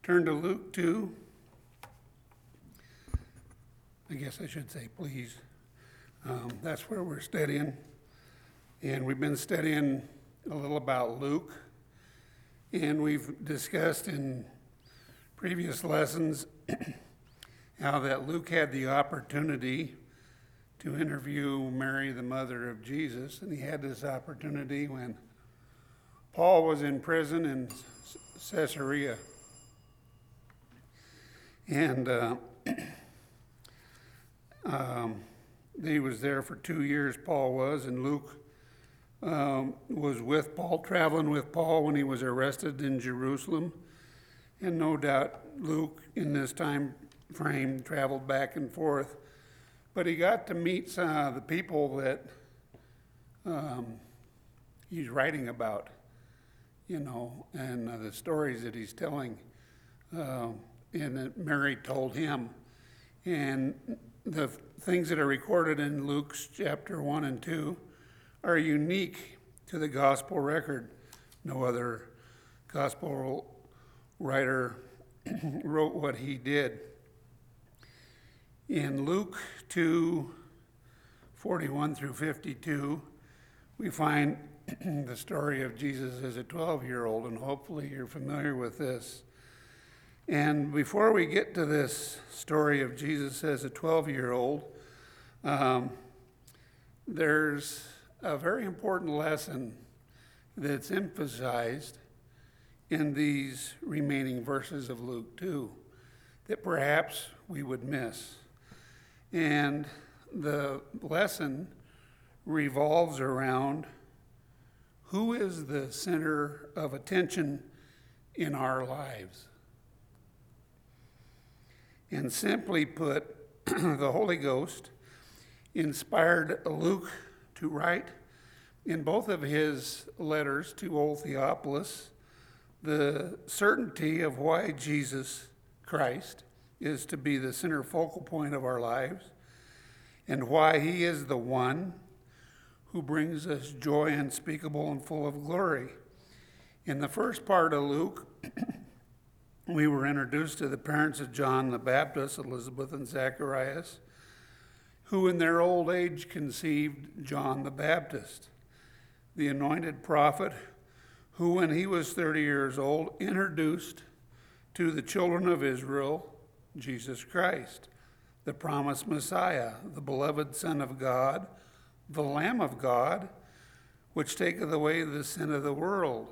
Turn to Luke 2. I guess I should say please. That's where we're studying. And we've been studying a little about Luke. And we've discussed in previous lessons how that Luke had the opportunity to interview Mary, the mother of Jesus. And he had this opportunity when Paul was in prison in Caesarea. And he was there for 2 years, Paul was, and Luke was with Paul, traveling with Paul when he was arrested in Jerusalem. And no doubt Luke, in this time frame, traveled back and forth. But he got to meet some of the people that he's writing about, and the stories that he's telling. And that Mary told him. And the things that are recorded in Luke's chapter 1 and 2 are unique to the gospel record. No other gospel writer wrote what he did. In Luke 2:41 through 52, we find the story of Jesus as a 12-year-old, and hopefully you're familiar with this. And before we get to this story of Jesus as a 12-year-old, there's a very important lesson that's emphasized in these remaining verses of Luke 2 that perhaps we would miss. And the lesson revolves around who is the center of attention in our lives. And simply put, the Holy Ghost inspired Luke to write in both of his letters to old Theophilus the certainty of why Jesus Christ is to be the center focal point of our lives and why he is the one who brings us joy unspeakable and full of glory. In the first part of Luke, we were introduced to the parents of John the Baptist, Elizabeth and Zacharias, who in their old age conceived John the Baptist, the anointed prophet who, when he was 30 years old, introduced to the children of Israel Jesus Christ, the promised Messiah, the beloved Son of God, the Lamb of God, which taketh away the sin of the world.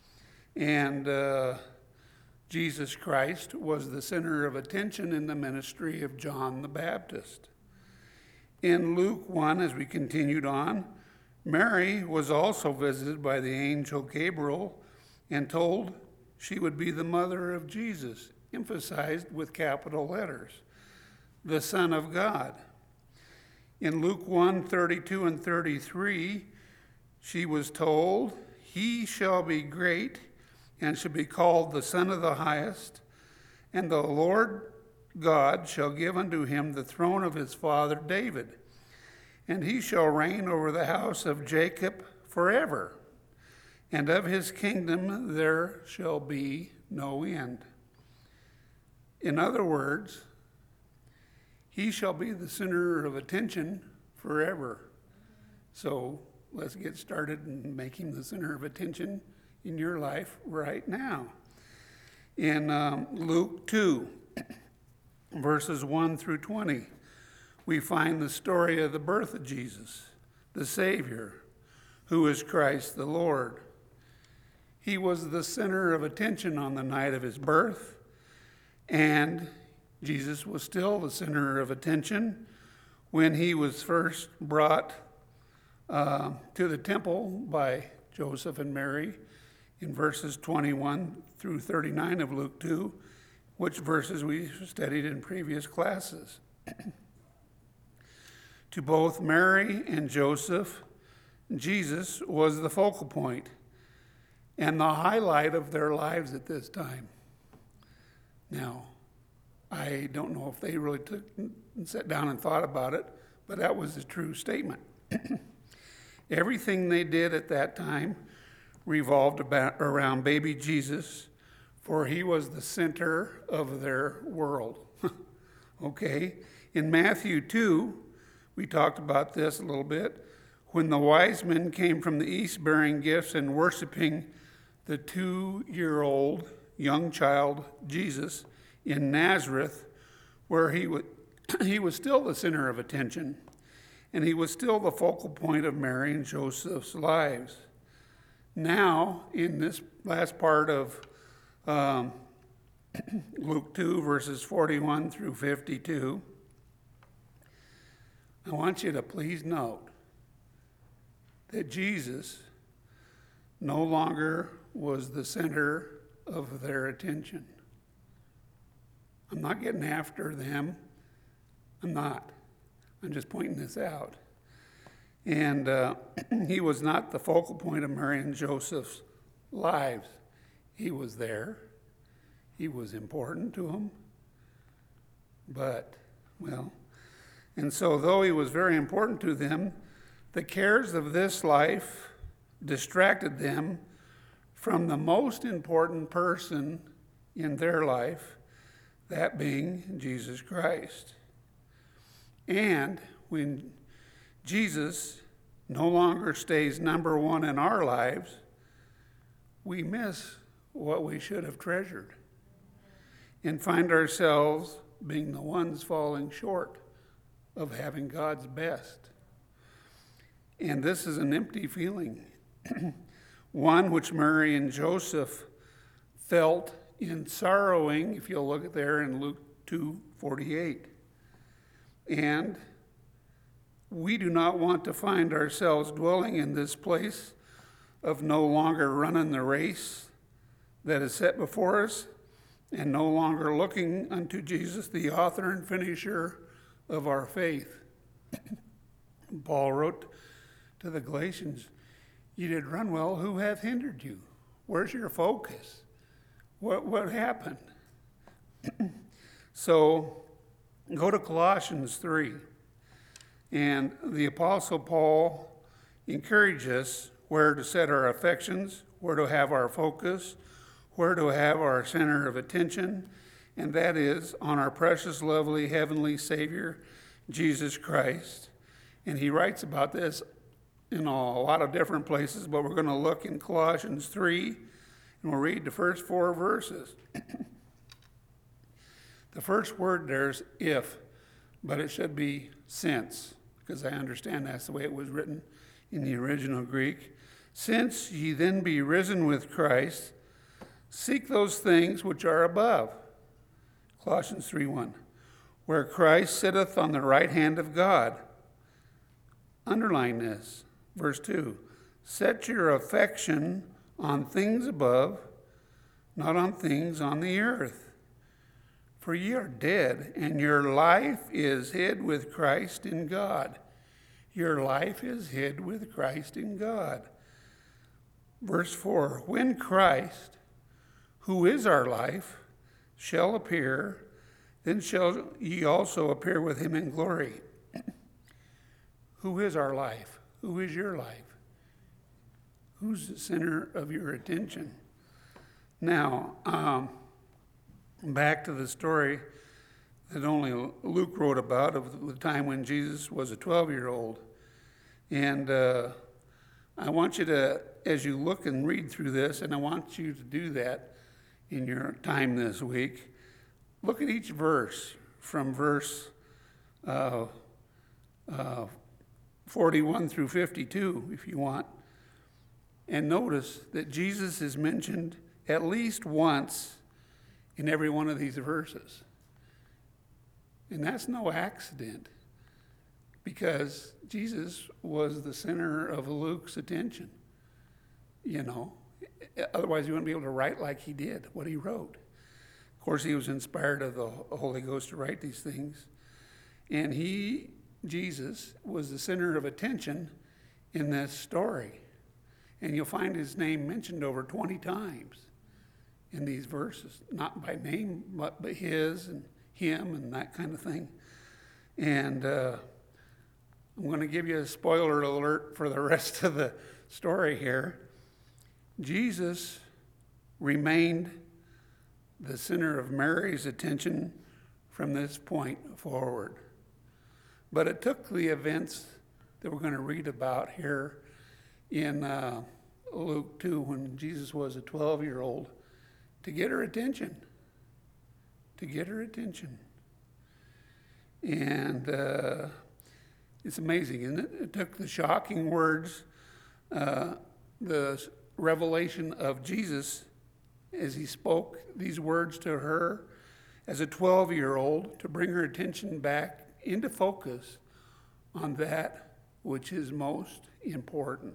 And Jesus Christ was the center of attention in the ministry of John the Baptist. In Luke 1, as we continued on, Mary was also visited by the angel Gabriel and told she would be the mother of Jesus, emphasized with capital letters, the Son of God. In Luke 1:32 and 33, she was told, "He shall be great and shall be called the Son of the Highest, and the Lord God shall give unto him the throne of his father David, and he shall reign over the house of Jacob forever, and of his kingdom there shall be no end." In other words, he shall be the center of attention forever. So let's get started in making the center of attention in your life right now. In Luke 2, verses 1 through 20, we find the story of the birth of Jesus, the Savior, who is Christ the Lord. He was the center of attention on the night of his birth, and Jesus was still the center of attention when he was first brought to the temple by Joseph and Mary in verses 21 through 39 of Luke 2, which verses we studied in previous classes. To both Mary and Joseph, Jesus was the focal point and the highlight of their lives at this time. Now, I don't know if they really took and sat down and thought about it, but that was a true statement. Everything they did at that time revolved around baby Jesus, for he was the center of their world. Okay? In Matthew 2, we talked about this a little bit. When the wise men came from the east bearing gifts and worshiping the 2-year-old young child Jesus in Nazareth, where he was still the center of attention, and he was still the focal point of Mary and Joseph's lives. Now, in this last part of Luke 2, verses 41 through 52, I want you to please note that Jesus no longer was the center of their attention. I'm not getting after them. I'm not. I'm just pointing this out. And he was not the focal point of Mary and Joseph's lives. He was there. He was important to them. But, well, and so though he was very important to them, the cares of this life distracted them from the most important person in their life, that being Jesus Christ. And when Jesus no longer stays number one in our lives, we miss what we should have treasured and find ourselves being the ones falling short of having God's best. And this is an empty feeling, one which Mary and Joseph felt in sorrowing, if you'll look at there in Luke 2:48. And we do not want to find ourselves dwelling in this place of no longer running the race that is set before us and no longer looking unto Jesus, the author and finisher of our faith. Paul wrote to the Galatians, "You did run well. Who hath hindered you? Where's your focus? What happened?" So go to Colossians 3. And the Apostle Paul encourages us where to set our affections, where to have our focus, where to have our center of attention, and that is on our precious, lovely, heavenly Savior, Jesus Christ. And he writes about this in a lot of different places, but we're going to look in Colossians 3, and we'll read the first 4 verses. The first word there is if, but it should be since, because I understand that's the way it was written in the original Greek. Since ye then be risen with Christ, seek those things which are above. Colossians 3:1, where Christ sitteth on the right hand of God. Underline this. Verse 2, set your affection on things above, not on things on the earth. For ye are dead, and your life is hid with Christ in God. Your life is hid with Christ in God. Verse 4, when Christ, who is our life, shall appear, then shall ye also appear with him in glory. Who is our life? Who is your life? Who's the center of your attention? Now, back to the story that only Luke wrote about of the time when Jesus was a 12-year-old. And I want you to, as you look and read through this, and I want you to do that in your time this week, look at each verse from verse 41 through 52, if you want, and notice that Jesus is mentioned at least once in every one of these verses. And that's no accident, because Jesus was the center of Luke's attention. You know, otherwise he wouldn't be able to write like he did, what he wrote. Of course, he was inspired of the Holy Ghost to write these things. And Jesus, was the center of attention in this story. And you'll find his name mentioned over 20 times in these verses. Not by name, but his and him and that kind of thing. And I'm going to give you a spoiler alert for the rest of the story here. Jesus remained the center of Mary's attention from this point forward. But it took the events that we're going to read about here in Luke 2, when Jesus was a 12-year-old, to get her attention. To get her attention. And it's amazing, isn't it? It took the shocking words, the revelation of Jesus as he spoke these words to her as a 12-year-old to bring her attention back into focus on that which is most important.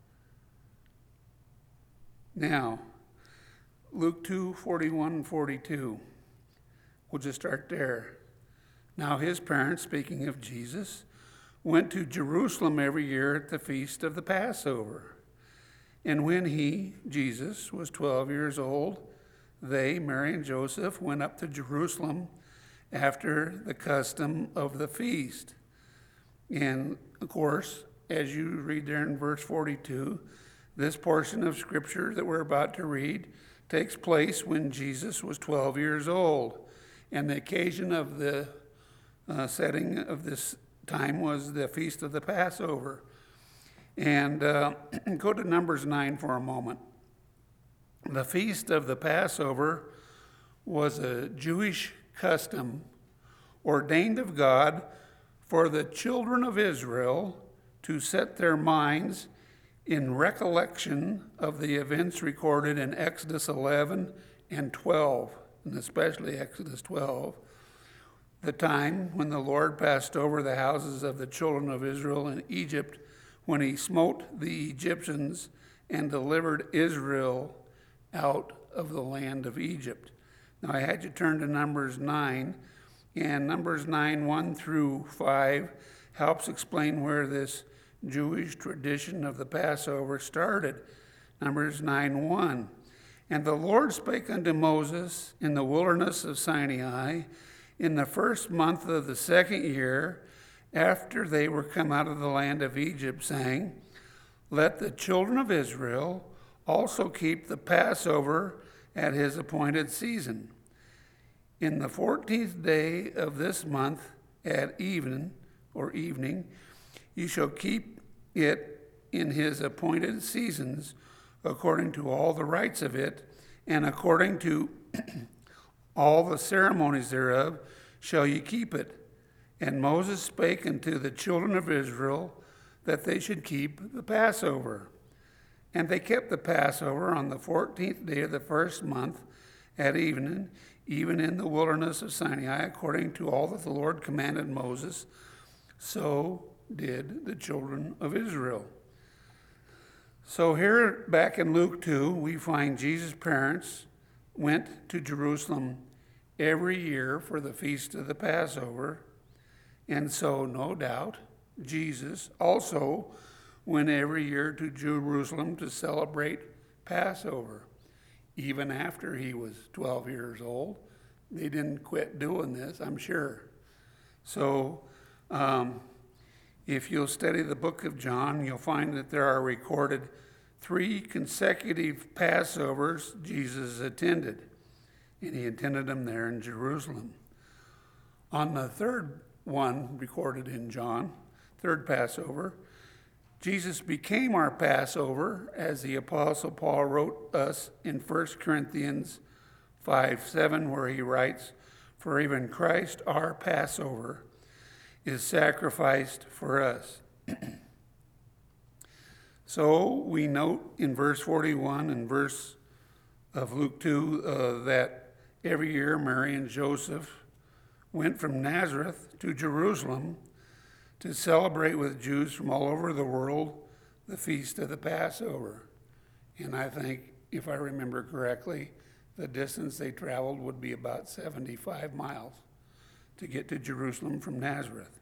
Now, Luke 2, 41 and 42. We'll just start there. Now his parents, speaking of Jesus, went to Jerusalem every year at the feast of the Passover. And when he, Jesus, was 12 years old, they, Mary and Joseph, went up to Jerusalem after the custom of the feast. And, of course, as you read there in verse 42, this portion of Scripture that we're about to read takes place when Jesus was 12 years old. And the occasion of the setting of this time was the Feast of the Passover. And go to Numbers 9 for a moment. The Feast of the Passover was a Jewish custom ordained of God for the children of Israel to set their minds in recollection of the events recorded in Exodus 11 and 12, and especially Exodus 12, the time when the Lord passed over the houses of the children of Israel in Egypt, when he smote the Egyptians and delivered Israel out of the land of Egypt. Now I had you turn to Numbers 9, and Numbers 9, 1 through 5 helps explain where this Jewish tradition of the Passover started. Numbers 9, 1. And the Lord spake unto Moses in the wilderness of Sinai in the first month of the second year, after they were come out of the land of Egypt, saying, Let the children of Israel also keep the Passover at his appointed season. In the 14th day of this month at evening, you shall keep it in his appointed seasons, according to all the rites of it, and according to all the ceremonies thereof shall ye keep it. And Moses spake unto the children of Israel that they should keep the Passover. And they kept the Passover on the 14th day of the first month at evening, even in the wilderness of Sinai, according to all that the Lord commanded Moses. So did the children of Israel. So here back in Luke 2, we find Jesus' parents went to Jerusalem every year for the feast of the Passover. And so, no doubt, Jesus also went every year to Jerusalem to celebrate Passover. Even after he was 12 years old, they didn't quit doing this, I'm sure. So, if you'll study the book of John, you'll find that there are recorded 3 consecutive Passovers Jesus attended, and he attended them there in Jerusalem. On the third one recorded in John, third Passover, Jesus became our Passover, as the Apostle Paul wrote us in 1 Corinthians 5:7, where he writes, For even Christ, our Passover, is sacrificed for us. So we note in verse 41 and verse of Luke 2 that every year Mary and Joseph went from Nazareth to Jerusalem to celebrate with Jews from all over the world the feast of the Passover. And I think, if I remember correctly, the distance they traveled would be about 75 miles to get to Jerusalem from Nazareth.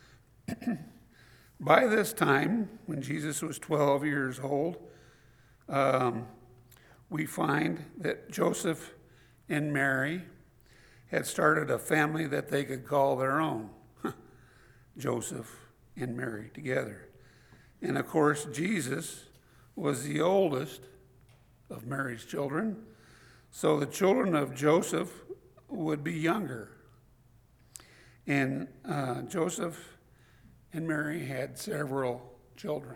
By this time, when Jesus was 12 years old, we find that Joseph and Mary had started a family that they could call their own. Joseph and Mary together. And of course, Jesus was the oldest of Mary's children. So the children of Joseph would be younger. And Joseph and Mary had several children.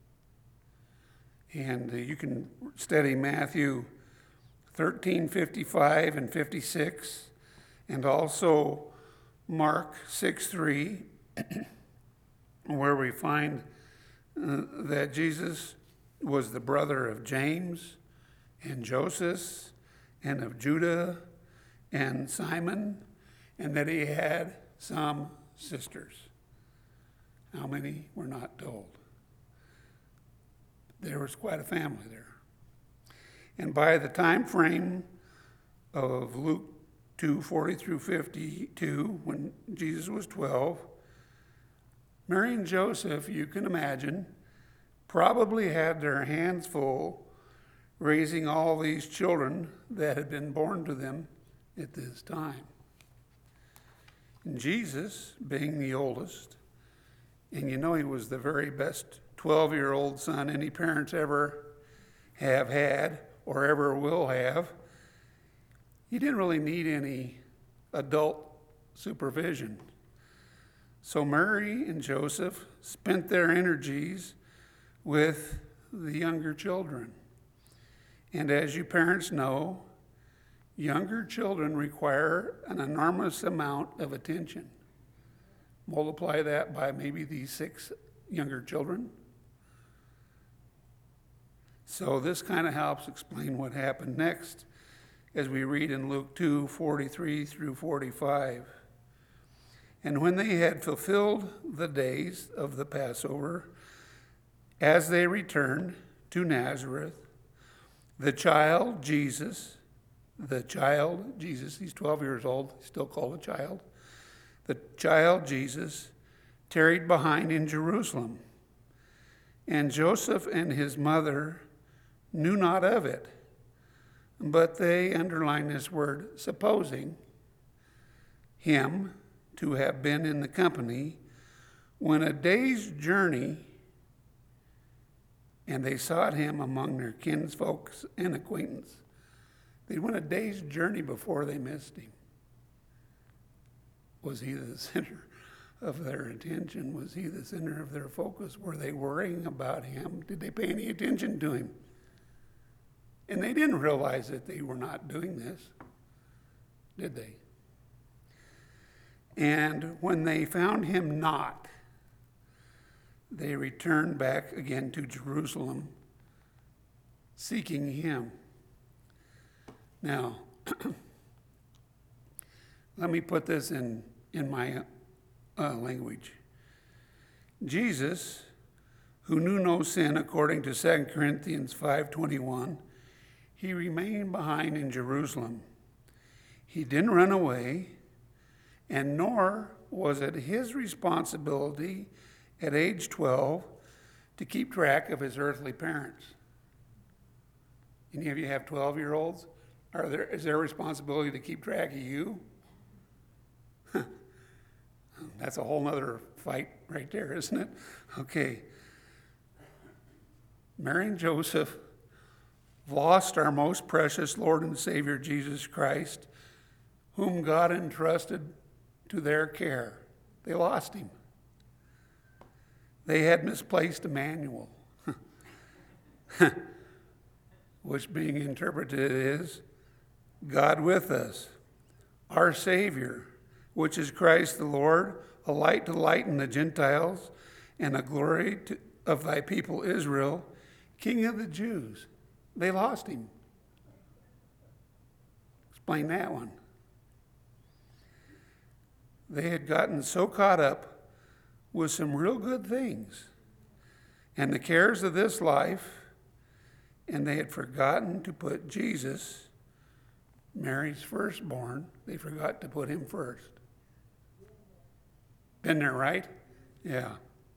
And you can study Matthew 13, 55 and 56, and also Mark 6, 3, where we find that Jesus was the brother of James and Joseph and of Judah and Simon, and that he had some sisters. How many? We're not told. There was quite a family there. And by the time frame of Luke 2:40 through 52, when Jesus was 12, Mary and Joseph, you can imagine, probably had their hands full raising all these children that had been born to them at this time. And Jesus, being the oldest, and you know he was the very best 12-year-old son any parents ever have had or ever will have, he didn't really need any adult supervision. So Mary and Joseph spent their energies with the younger children. And as you parents know, younger children require an enormous amount of attention. Multiply that by maybe these 6 younger children. So this kind of helps explain what happened next as we read in Luke 2:43 through 45. And when they had fulfilled the days of the Passover, as they returned to Nazareth, the child Jesus, he's 12 years old, still called a child. The child Jesus tarried behind in Jerusalem, and Joseph and his mother knew not of it, but they, underline this word, supposing him to have been in the company, when a day's journey, and they sought him among their kinsfolks and acquaintance. They went a day's journey before they missed him. Was he the center of their attention? Was he the center of their focus? Were they worrying about him? Did they pay any attention to him? And they didn't realize that they were not doing this, did they? And when they found him not, they returned back again to Jerusalem, seeking him. Now, let me put this in my language. Jesus, who knew no sin, according to 2 Corinthians 5:21, he remained behind in Jerusalem. He didn't run away, and nor was it his responsibility at age 12 to keep track of his earthly parents. Any of you have 12-year-olds? Is there a responsibility to keep track of you? That's a whole other fight right there, isn't it? Okay. Mary and Joseph lost our most precious Lord and Savior, Jesus Christ, whom God entrusted to their care. They lost him. They had misplaced Emmanuel, which being interpreted is God with us, our Savior, which is Christ the Lord, a light to lighten the Gentiles, and a glory of thy people Israel, King of the Jews. They lost him. Explain that one. They had gotten so caught up with some real good things and the cares of this life, and they had forgotten to put Jesus, Mary's firstborn, they forgot to put him first. Been there, right? Yeah.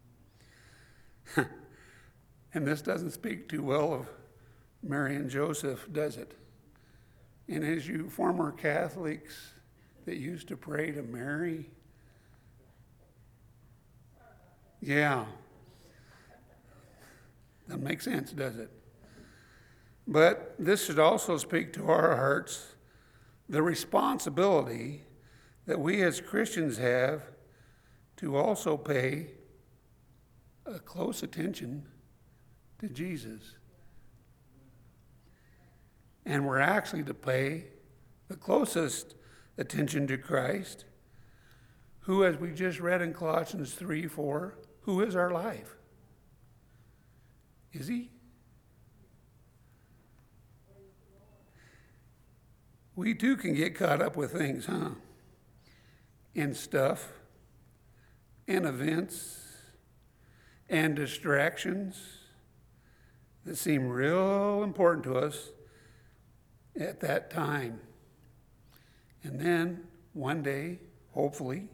And this doesn't speak too well of Mary and Joseph, does it? And as you former Catholics that used to pray to Mary, yeah, doesn't make sense, does it? But this should also speak to our hearts the responsibility that we as Christians have to also pay a close attention to Jesus. And we're actually to pay the closest attention to Christ, who, as we just read in Colossians 3:4, who is our life. Is he? We too can get caught up with things, and stuff, and events, and distractions that seem real important to us at that time. And then one day, hopefully,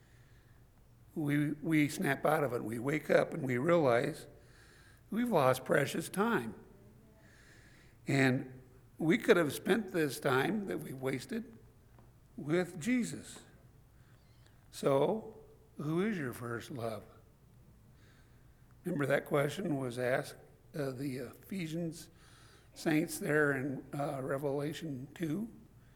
we snap out of it. We wake up and we realize we've lost precious time. And we could have spent this time that we wasted with Jesus. So, who is your first love? Remember that question was asked the Ephesians saints there in Revelation 2.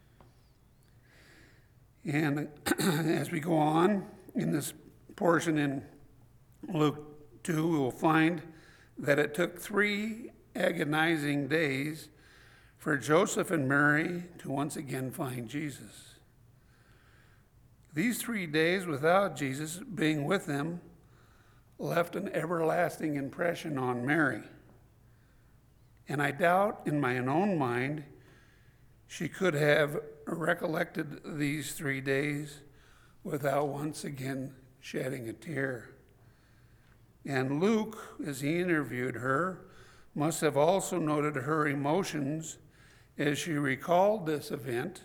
And as we go on in this portion in Luke 2, we will find that it took 3 agonizing days for Joseph and Mary to once again find Jesus. These 3 days without Jesus being with them left an everlasting impression on Mary. And I doubt in my own mind she could have recollected these 3 days without once again shedding a tear. And Luke, as he interviewed her, must have also noted her emotions as she recalled this event,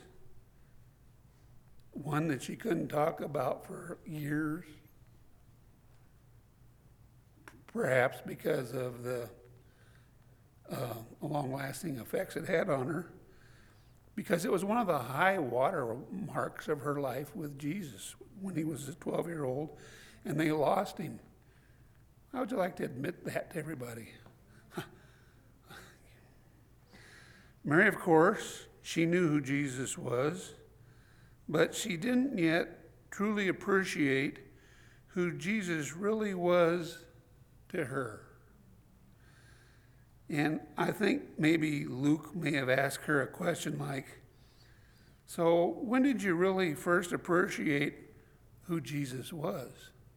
one that she couldn't talk about for years, perhaps because of the long-lasting effects it had on her, because it was one of the high water marks of her life with Jesus when he was a 12-year-old and they lost him. How would you like to admit that to everybody? Mary, of course, she knew who Jesus was, but she didn't yet truly appreciate who Jesus really was to her. And I think maybe Luke may have asked her a question like, so when did you really first appreciate who Jesus was?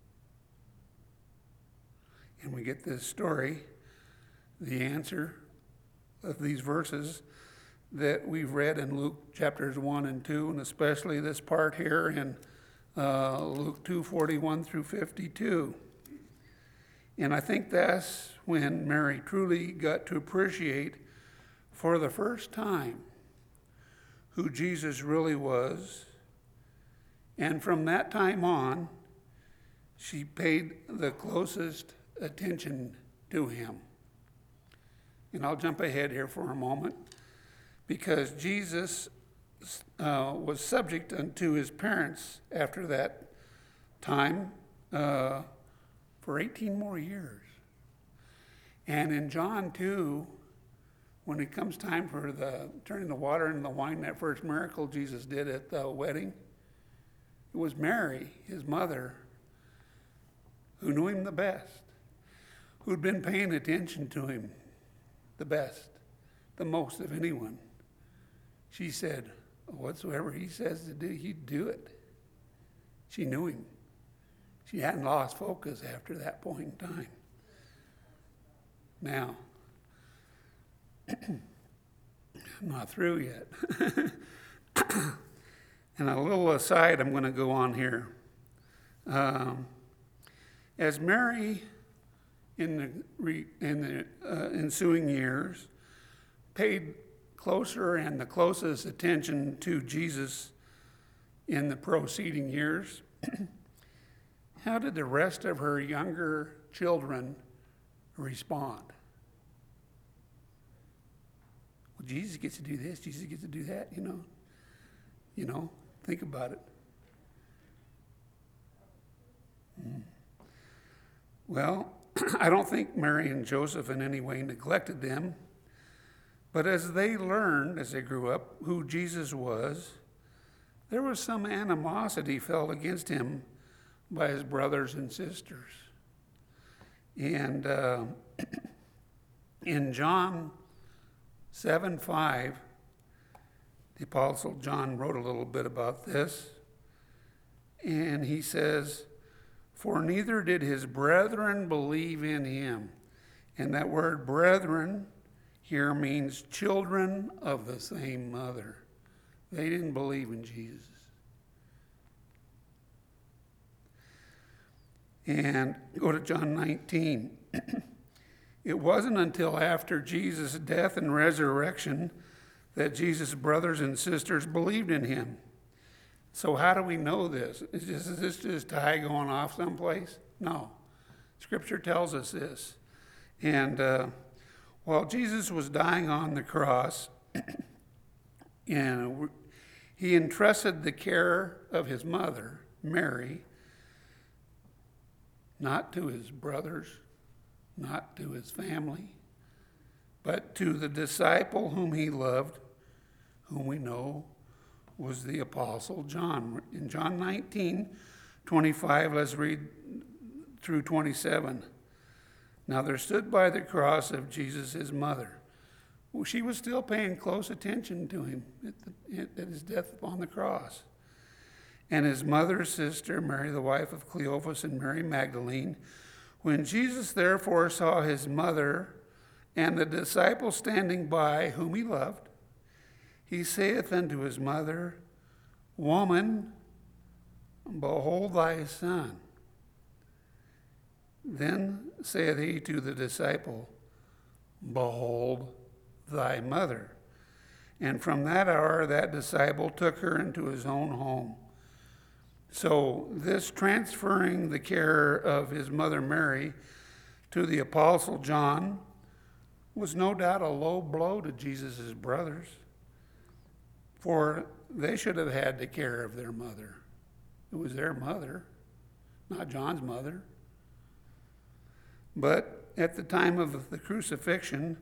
And we get this story, the answer of these verses that we've read in Luke chapters 1 and 2, and especially this part here in Luke 2:41 through 52. And I think that's when Mary truly got to appreciate for the first time who Jesus really was. And from that time on, she paid the closest attention to him. And I'll jump ahead here for a moment, because Jesus was subject unto his parents after that time for 18 more years. And in John 2, when it comes time for the turning the water into the wine, that first miracle Jesus did at the wedding, it was Mary, his mother, who knew him the best, who'd been paying attention to him the best, the most of anyone. She said, whatsoever he says to do, he'd do it. She knew him. She hadn't lost focus after that point in time. Now, I'm not through yet. And a little aside I'm going to go on here. As Mary, in the ensuing years, paid closer and the closest attention to Jesus in the preceding years, how did the rest of her younger children respond? Well, Jesus gets to do this, Jesus gets to do that, you know, think about it. Well, I don't think Mary and Joseph in any way neglected them, But as they learned, as they grew up, who Jesus was, there was some animosity felt against him by his brothers and sisters. And in John 7:5, the Apostle John wrote a little bit about this. And he says, "For neither did his brethren believe in him." And that word brethren here means children of the same mother. They didn't believe in Jesus. And go to John 19. It wasn't until after Jesus' death and resurrection that Jesus' brothers and sisters believed in him. So how do we know this? Is this just Ty going off someplace? No. Scripture tells us this. And while Jesus was dying on the cross, and he entrusted the care of his mother, Mary, not to his brothers, not to his family, but to the disciple whom he loved, whom we know was the Apostle John. In John 19:25, let's read through 27. "Now there stood by the cross of Jesus his mother." Well, she was still paying close attention to him at his death upon the cross. "And his mother's sister, Mary, the wife of Cleophas, and Mary Magdalene. When Jesus therefore saw his mother and the disciple standing by, whom he loved, he saith unto his mother, Woman, behold thy son. Then saith he to the disciple, Behold thy mother. And from that hour that disciple took her into his own home." So this transferring the care of his mother Mary to the Apostle John was no doubt a low blow to Jesus' brothers, for they should have had the care of their mother. It was their mother, not John's mother. But at the time of the crucifixion,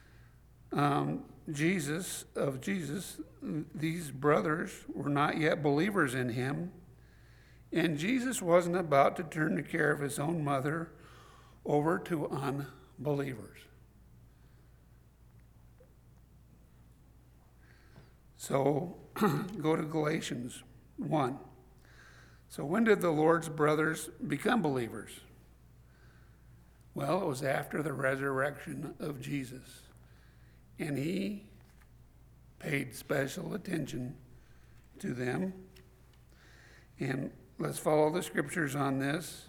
Jesus, these brothers were not yet believers in him, and Jesus wasn't about to turn the care of his own mother over to unbelievers. So go to Galatians 1. So when did the Lord's brothers become believers? Well, it was after the resurrection of Jesus. And he paid special attention to them. And let's follow the scriptures on this.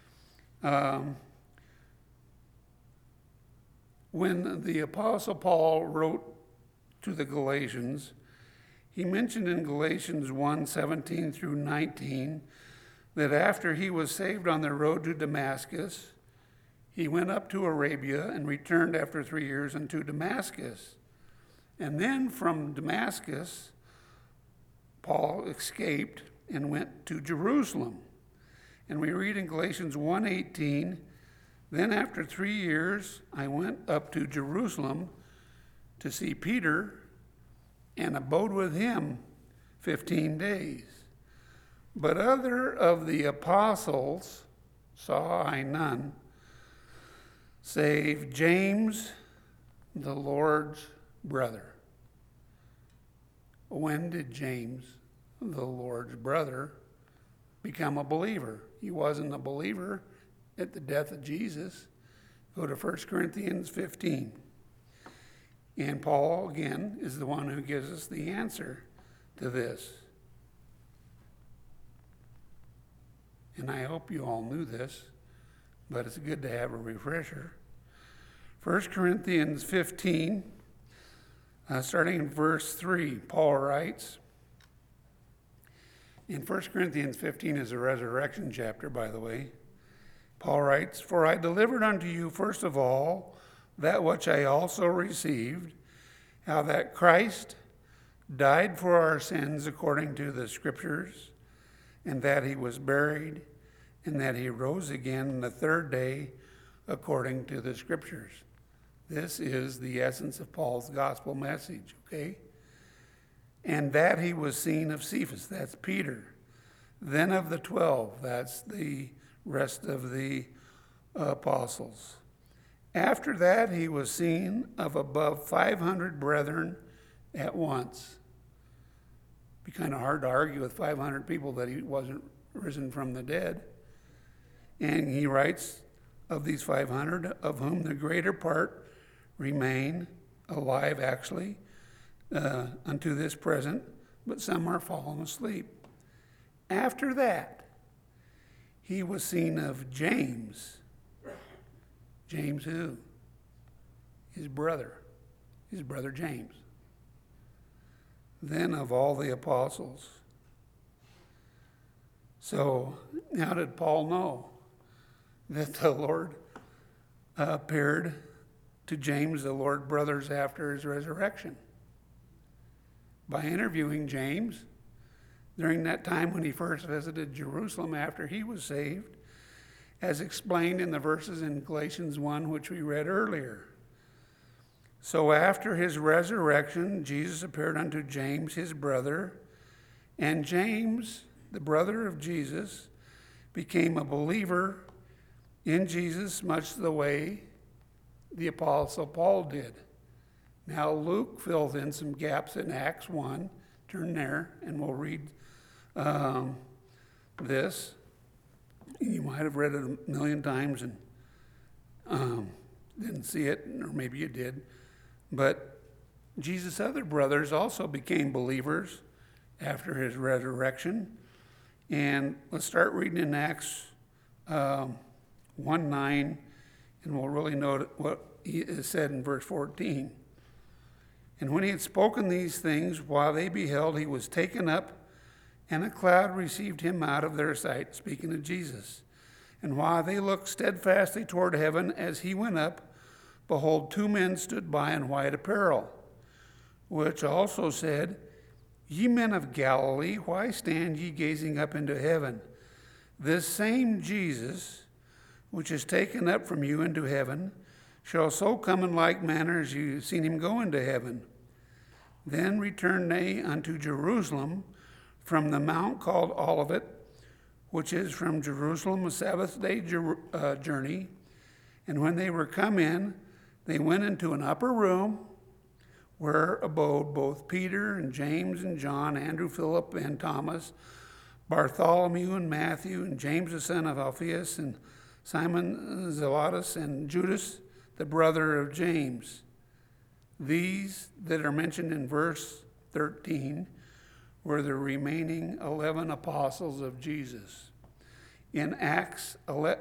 When the Apostle Paul wrote to the Galatians, he mentioned in Galatians 1:17 through 19 that after he was saved on the road to Damascus, he went up to Arabia and returned after 3 years unto Damascus. And then from Damascus, Paul escaped and went to Jerusalem. And we read in Galatians 1:18, "Then after 3 years I went up to Jerusalem to see Peter and abode with him 15 days. But other of the apostles saw I none, save James, the Lord's brother." When did James, the Lord's brother, become a believer? He wasn't a believer at the death of Jesus. Go to 1 Corinthians 15. And Paul, again, is the one who gives us the answer to this. And I hope you all knew this, but it's good to have a refresher. 1 Corinthians 15, starting in verse 3, Paul writes, in 1 Corinthians 15 is a resurrection chapter, by the way. Paul writes, "For I delivered unto you first of all that which I also received, how that Christ died for our sins according to the Scriptures, and that he was buried, and that he rose again the third day according to the Scriptures." This is the essence of Paul's gospel message, okay? And that he was seen of Cephas, that's Peter. Then of the 12, that's the rest of the apostles. After that, he was seen of above 500 brethren at once. It'd be kind of hard to argue with 500 people that he wasn't risen from the dead. And he writes, of these 500, of whom the greater part remain alive, actually, unto this present, but some are fallen asleep. After that, he was seen of James. James who? His brother James. Then of all the apostles. So how did Paul know that the Lord appeared to James, the Lord brothers, after his resurrection? By interviewing James during that time when he first visited Jerusalem after he was saved, as explained in the verses in Galatians 1, which we read earlier. So after his resurrection, Jesus appeared unto James, his brother, and James, the brother of Jesus, became a believer in Jesus, much the way the Apostle Paul did. Now Luke fills in some gaps in Acts 1. Turn there, and we'll read this. You might have read it a million times and didn't see it, or maybe you did. But Jesus' other brothers also became believers after his resurrection. And let's start reading in Acts 1:9, and we'll really note what he is said in verse 14. And when he had spoken these things, while they beheld, he was taken up, and a cloud received him out of their sight, speaking of Jesus. And while they looked steadfastly toward heaven as he went up, behold, two men stood by in white apparel, which also said, Ye men of Galilee, why stand ye gazing up into heaven? This same Jesus, which is taken up from you into heaven, shall so come in like manner as you have seen him go into heaven. Then returned they unto Jerusalem from the mount called Olivet, which is from Jerusalem a Sabbath day journey. And when they were come in, they went into an upper room where abode both Peter and James and John, Andrew, Philip, and Thomas, Bartholomew and Matthew, and James the son of Alphaeus, and Simon Zelotes, and Judas, the brother of James. These that are mentioned in verse 13 were the remaining 11 apostles of Jesus. In Acts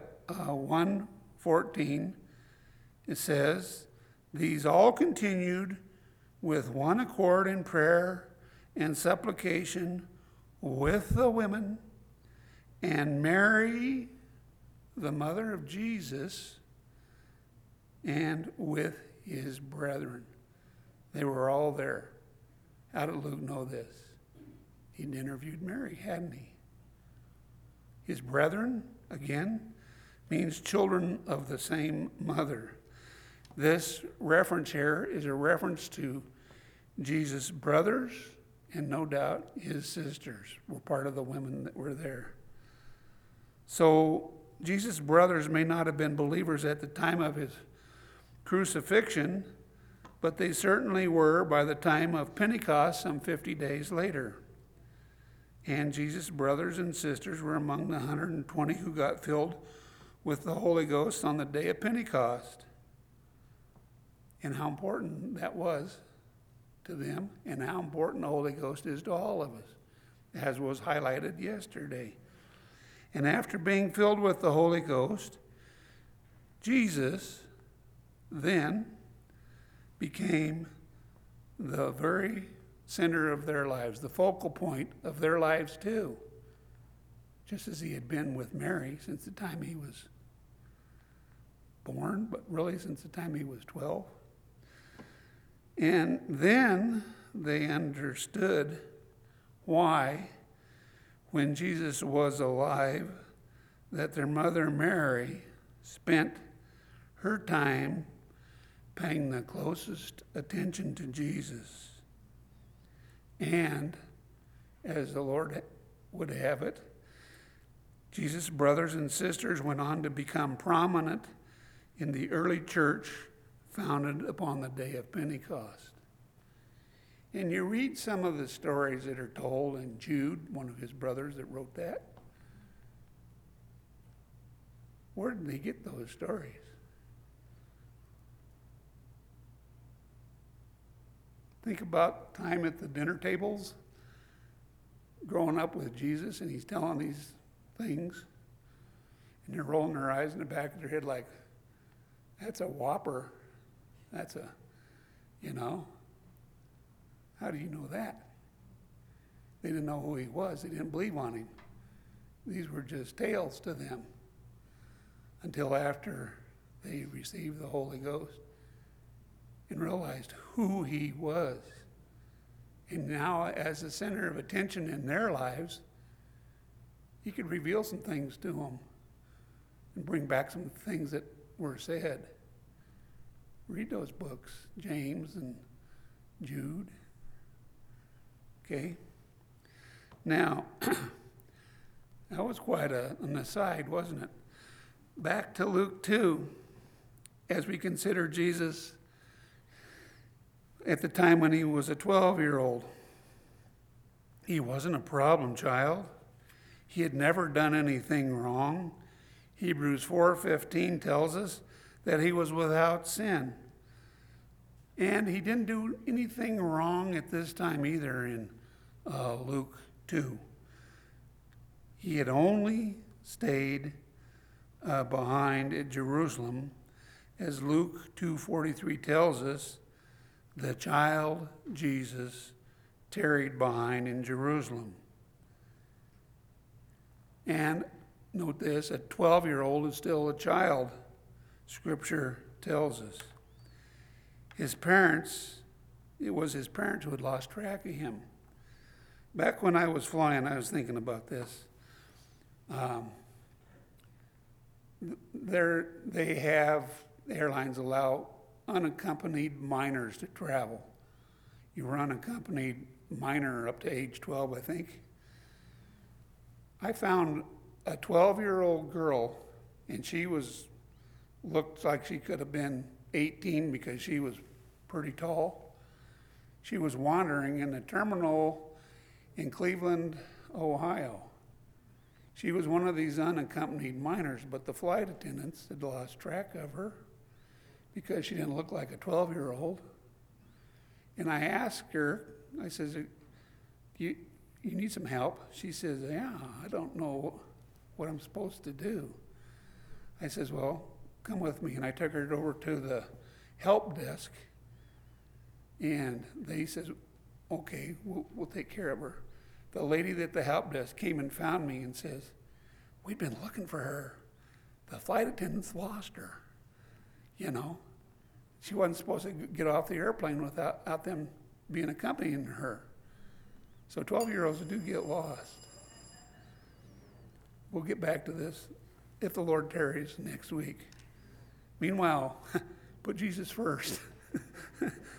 1:14, it says, These all continued with one accord in prayer and supplication with the women, and Mary, the mother of Jesus, and with his brethren. They were all there. How did Luke know this? He'd interviewed Mary, hadn't he? His brethren, again, means children of the same mother. This reference here is a reference to Jesus' brothers, and no doubt his sisters were part of the women that were there. So Jesus' brothers may not have been believers at the time of his crucifixion, but they certainly were by the time of Pentecost, some 50 days later. And Jesus' brothers and sisters were among the 120 who got filled with the Holy Ghost on the day of Pentecost. And how important that was to them, and how important the Holy Ghost is to all of us, as was highlighted yesterday. And after being filled with the Holy Ghost, Jesus then became the very center of their lives, the focal point of their lives too, just as he had been with Mary since the time he was born, but really since the time he was 12. And then they understood why, when Jesus was alive, that their mother Mary spent her time paying the closest attention to Jesus. And, as the Lord would have it, Jesus' brothers and sisters went on to become prominent in the early church founded upon the day of Pentecost. And you read some of the stories that are told, and Jude, one of his brothers that wrote that, where did they get those stories? Think about time at the dinner tables, growing up with Jesus, and he's telling these things, and they're rolling their eyes in the back of their head like, that's a whopper. That's a, how do you know that? They didn't know who he was. They didn't believe on him. These were just tales to them until after they received the Holy Ghost and realized who he was. And now, as the center of attention in their lives, he could reveal some things to them and bring back some things that were said. Read those books, James and Jude. Okay? Now, that was quite an aside, wasn't it? Back to Luke 2, as we consider Jesus at the time when he was a 12-year-old. He wasn't a problem child. He had never done anything wrong. Hebrews 4:15 tells us that he was without sin. And he didn't do anything wrong at this time either in Luke 2. He had only stayed behind at Jerusalem. As Luke 2:43 tells us, the child Jesus tarried behind in Jerusalem. And note this, a 12-year-old is still a child, Scripture tells us. It was his parents who had lost track of him. Back when I was flying, I was thinking about this. Airlines allow unaccompanied minors to travel. You were unaccompanied minor up to age 12, I think. I found a 12-year-old girl, and she looked like she could have been 18 because she was pretty tall. She was wandering in the terminal in Cleveland, Ohio. She was one of these unaccompanied minors, but the flight attendants had lost track of her because she didn't look like a 12-year-old. And I asked her, I says, you need some help? She says, yeah, I don't know what I'm supposed to do. I says, well, come with me. And I took her over to the help desk, and they says, okay, we'll take care of her. The lady at the help desk came and found me and says, we've been looking for her. The flight attendants lost her. She wasn't supposed to get off the airplane without them being accompanying her. So 12-year-olds do get lost. We'll get back to this if the Lord tarries next week. Meanwhile, put Jesus first.